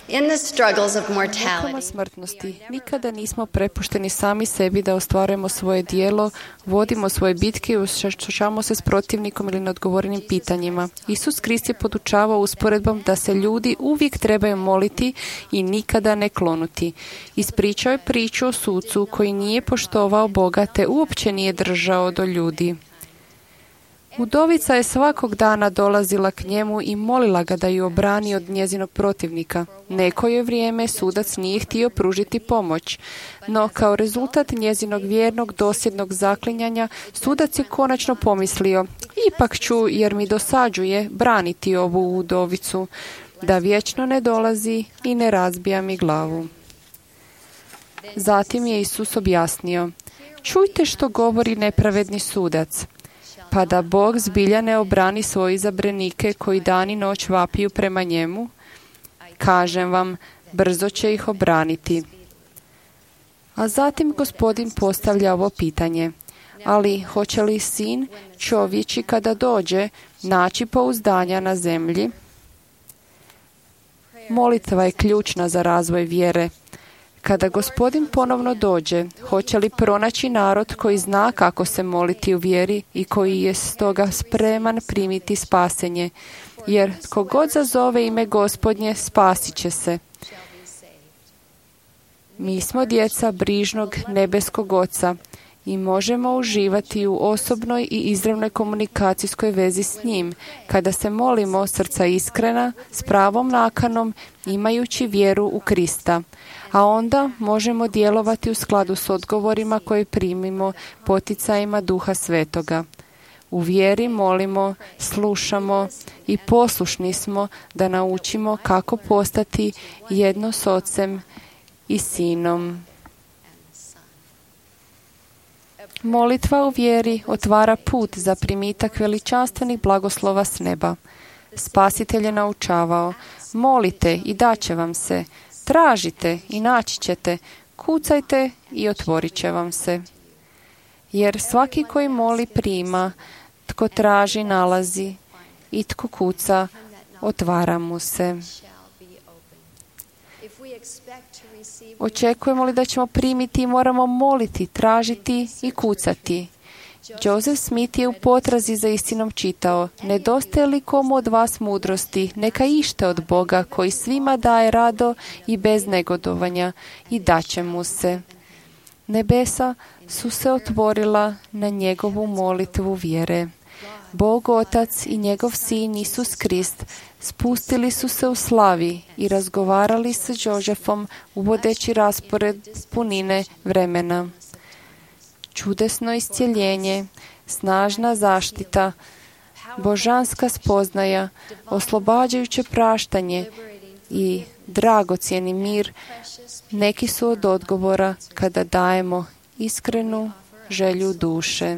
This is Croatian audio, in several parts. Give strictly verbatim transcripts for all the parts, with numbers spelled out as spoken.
In the struggles of U mukama mortality, smrtnosti nikada nismo prepušteni sami sebi da ostvarujemo svoje dijelo, vodimo svoje bitke i suočavamo se s protivnikom ili neodgovorenim pitanjima. Isus Krist je podučavao usporedbom da se ljudi uvijek trebaju moliti i nikada ne klonuti. Ispričao je priču o sucu koji nije poštovao Boga te uopće nije držao do ljudi. Udovica je svakog dana dolazila k njemu i molila ga da ju obrani od njezinog protivnika. Neko je vrijeme sudac nije htio pružiti pomoć, no kao rezultat njezinog vjernog dosljednog zaklinjanja sudac je konačno pomislio: ipak ću, jer mi dosađuje, braniti ovu udovicu, da vječno ne dolazi i ne razbija mi glavu. Zatim je Isus objasnio: čujte što govori nepravedni sudac. Pa da Bog zbilja ne obrani svoje izabranike koji dan i noć vapiju prema njemu, kažem vam, brzo će ih obraniti. A zatim Gospodin postavlja ovo pitanje: ali hoće li sin čovječi kada dođe naći pouzdanja na zemlji? Molitva je ključna za razvoj vjere. Kada Gospodin ponovno dođe, hoće li pronaći narod koji zna kako se moliti u vjeri i koji je stoga spreman primiti spasenje? Jer tko god zazove ime Gospodnje, spasit će se. Mi smo djeca brižnog nebeskog Oca i možemo uživati u osobnoj i izravnoj komunikacijskoj vezi s njim, kada se molimo srca iskrena, s pravom nakanom, imajući vjeru u Krista. A onda možemo djelovati u skladu s odgovorima koje primimo poticajima Duha Svetoga. U vjeri molimo, slušamo i poslušni smo da naučimo kako postati jedno s Ocem i Sinom. Molitva u vjeri otvara put za primitak veličanstvenih blagoslova s neba. Spasitelj je naučavao: molite i daće vam se, tražite i naći ćete, kucajte i otvorit će vam se. Jer svaki koji moli prima, tko traži nalazi i tko kuca, otvara mu se. Očekujemo li da ćemo primiti, moramo moliti, tražiti i kucati. Joseph Smith je u potrazi za istinom čitao: nedostaje li komu od vas mudrosti, neka ište od Boga koji svima daje rado i bez negodovanja, i daće mu se. Nebesa su se otvorila na njegovu molitvu vjere. Bog Otac i njegov Sin Isus Krist spustili su se u slavi i razgovarali sa Josephom uvodeći raspored punine vremena. Čudesno iscjeljenje, snažna zaštita, božanska spoznaja, oslobađajuće praštanje i dragocjeni mir neki su od odgovora kada dajemo iskrenu želju duše.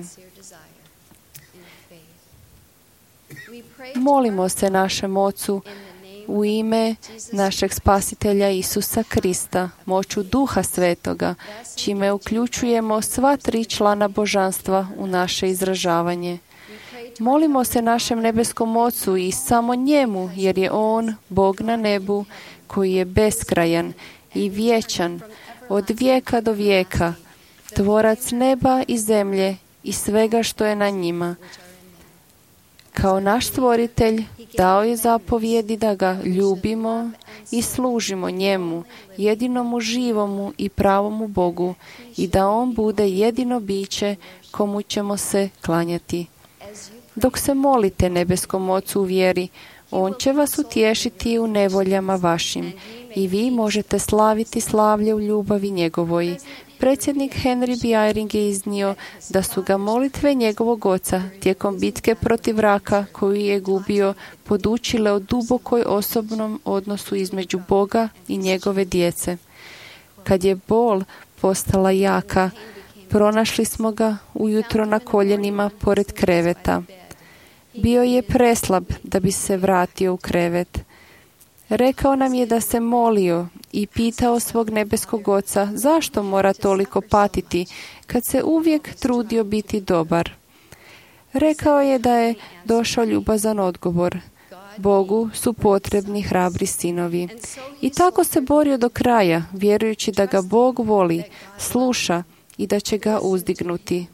Molimo se našem Ocu u ime našeg Spasitelja Isusa Krista, moću Duha Svetoga, čime uključujemo sva tri člana božanstva u naše izražavanje. Molimo se našem nebeskom Ocu i samo njemu, jer je On, Bog na nebu, koji je beskrajan i vječan, od vijeka do vijeka, tvorac neba i zemlje i svega što je na njima. Kao naš stvoritelj dao je zapovjedi da ga ljubimo i služimo njemu, jedinomu živomu i pravomu Bogu, i da on bude jedino biće komu ćemo se klanjati. Dok se molite nebeskom Ocu u vjeri, on će vas utješiti u nevoljama vašim i vi možete slaviti slavlje u ljubavi njegovoj. Predsjednik Henry B. Eyring je iznio da su ga molitve njegovog oca tijekom bitke protiv raka koju je gubio podučile o dubokoj osobnom odnosu između Boga i njegove djece. Kad je bol postala jaka, pronašli smo ga ujutro na koljenima pored kreveta. Bio je preslab da bi se vratio u krevet. Rekao nam je da se molio i pitao svog nebeskog Oca zašto mora toliko patiti kad se uvijek trudio biti dobar. Rekao je da je došao ljubazan odgovor. Bogu su potrebni hrabri sinovi. I tako se borio do kraja, vjerujući da ga Bog voli, sluša i da će ga uzdignuti.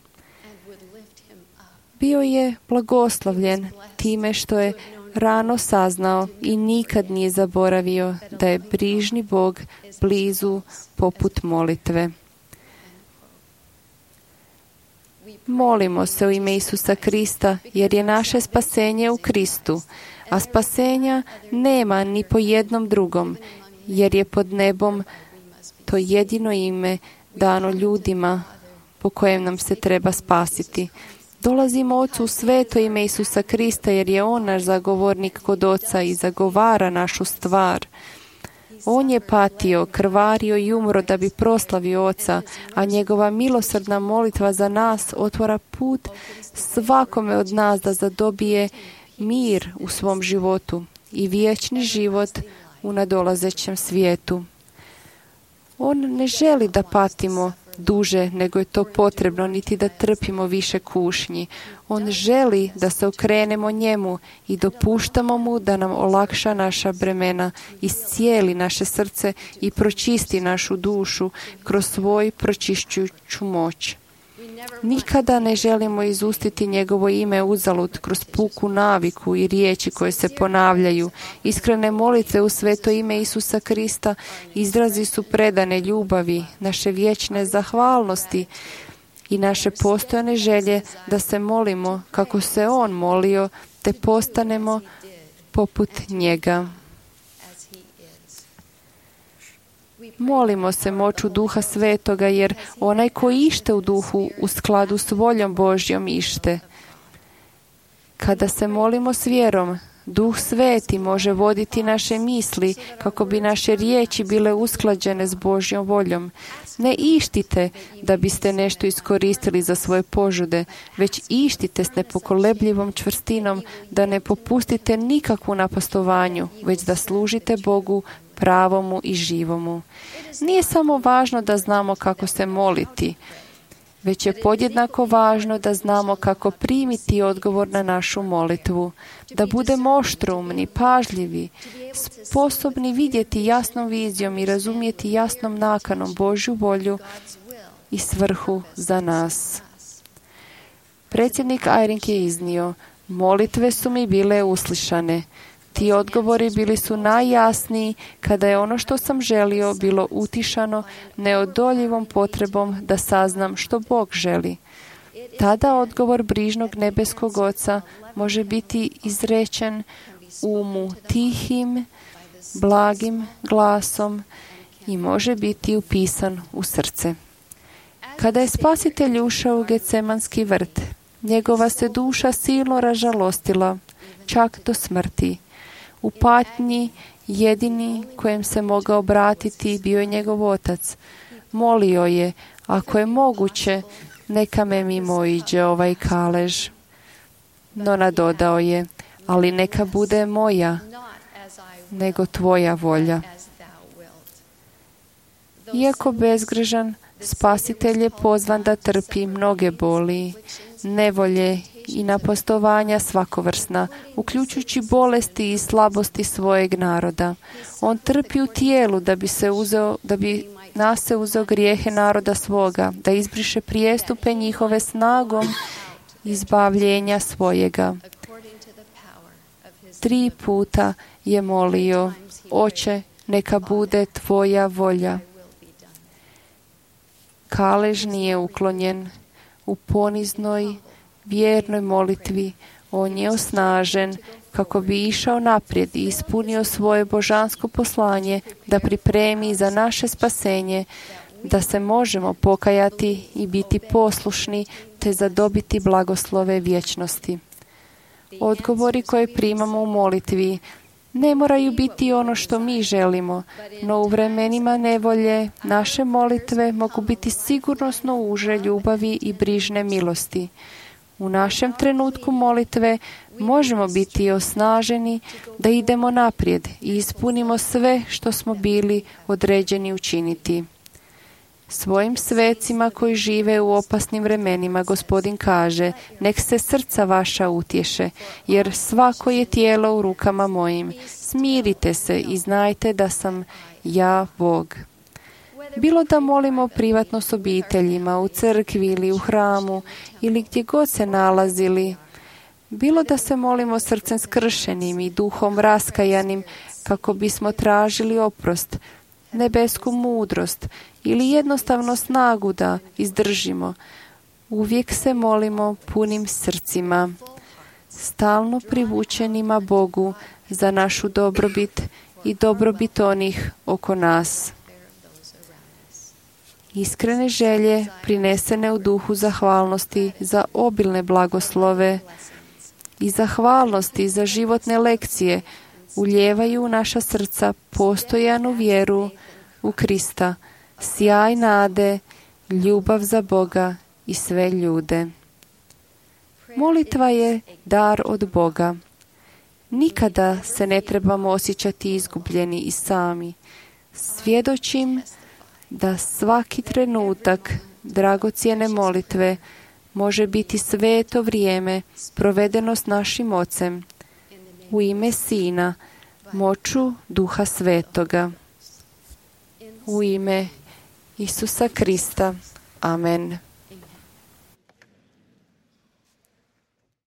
Bio je blagoslovljen time što je rano saznao i nikad nije zaboravio da je brižni Bog blizu poput molitve. Molimo se u ime Isusa Krista, jer je naše spasenje u Kristu, a spasenja nema ni po jednom drugom, jer je pod nebom to jedino ime dano ljudima po kojem nam se treba spasiti. Dolazimo Ocu u sveto ime Isusa Krista, jer je On naš zagovornik kod Oca i zagovara našu stvar. On je patio, krvario i umro da bi proslavio Oca, a njegova milosrdna molitva za nas otvara put svakome od nas da zadobije mir u svom životu i vječni život u nadolazećem svijetu. On ne želi da patimo duže nego je to potrebno, niti da trpimo više kušnji. On želi da se okrenemo njemu i dopuštamo mu da nam olakša naša bremena, iscijeli naše srce i pročisti našu dušu kroz svoj pročišćujuću moć. Nikada ne želimo izustiti njegovo ime uzalud kroz puku naviku i riječi koje se ponavljaju. Iskrene molitve u sveto ime Isusa Krista izrazi su predane ljubavi, naše vječne zahvalnosti i naše postojane želje da se molimo kako se On molio, te postanemo poput njega. Molimo se moću Duha Svetoga, jer onaj ko ište u duhu u skladu s voljom Božjom ište. Kada se molimo s vjerom, Duh Sveti može voditi naše misli kako bi naše riječi bile usklađene s Božjom voljom. Ne ištite da biste nešto iskoristili za svoje požude, već ištite s nepokolebljivom čvrstinom da ne popustite nikakvu napastovanju, već da služite Bogu pravomu i živomu. Nije samo važno da znamo kako se moliti, već je podjednako važno da znamo kako primiti odgovor na našu molitvu, da budemo oštroumni, pažljivi, sposobni vidjeti jasnom vizijom i razumjeti jasnom nakanom Božju volju i svrhu za nas. Predsjednik Eyring je iznio: molitve su mi bile uslišane. Ti odgovori bili su najjasniji kada je ono što sam želio bilo utišano neodoljivom potrebom da saznam što Bog želi. Tada odgovor brižnog nebeskog Oca može biti izrečen umu tihim, blagim glasom i može biti upisan u srce. Kada je Spasitelj ušao u Getsemanski vrt, njegova se duša silno ražalostila, čak do smrti. U patnji jedini kojem se mogao obratiti bio je njegov otac. Molio je: ako je moguće, neka me mimo iđe ovaj kalež. No nadodao je: ali neka bude moja, nego tvoja volja. Iako bezgrešan, Spasitelj je pozvan da trpi mnoge boli, nevolje i napastovanja svakovrsna, uključujući bolesti i slabosti svojeg naroda. On trpi u tijelu da bi se uzeo, da bi nas se uzeo grijehe naroda svoga, da izbriše prijestupe njihove snagom izbavljenja svojega. Tri puta je molio: Oče, neka bude tvoja volja. Kalež nije uklonjen. U poniznoj, vjernoj molitvi on je osnažen kako bi išao naprijed i ispunio svoje božansko poslanje da pripremi za naše spasenje, da se možemo pokajati i biti poslušni te zadobiti blagoslove vječnosti. Odgovori koje primamo u molitvi ne moraju biti ono što mi želimo, no u vremenima nevolje naše molitve mogu biti sigurnosno uže ljubavi i brižne milosti. U našem trenutku molitve možemo biti osnaženi da idemo naprijed i ispunimo sve što smo bili određeni učiniti. Svojim svecima koji žive u opasnim vremenima, Gospodin kaže, nek se srca vaša utješe, jer svako je tijelo u rukama mojim. Smirite se i znajte da sam ja Bog. Bilo da molimo privatno s obiteljima, u crkvi ili u hramu, ili gdje god se nalazili, bilo da se molimo srcem skršenim i duhom raskajanim, kako bismo tražili oprost, nebesku mudrost ili jednostavno snagu da izdržimo, uvijek se molimo punim srcima, stalno privučenima Bogu za našu dobrobit i dobrobit onih oko nas. Iskrene želje prinesene u duhu zahvalnosti za obilne blagoslove i zahvalnosti za životne lekcije ulijevaju u naša srca postojanu vjeru u Krista, sjaj nade, ljubav za Boga i sve ljude. Molitva je dar od Boga. Nikada se ne trebamo osjećati izgubljeni i sami. Svjedočim da svaki trenutak dragocjene molitve može biti sveto vrijeme provedeno s našim Ocem, u ime Sina, moću Duha Svetoga. U ime Isusa Krista. Amen.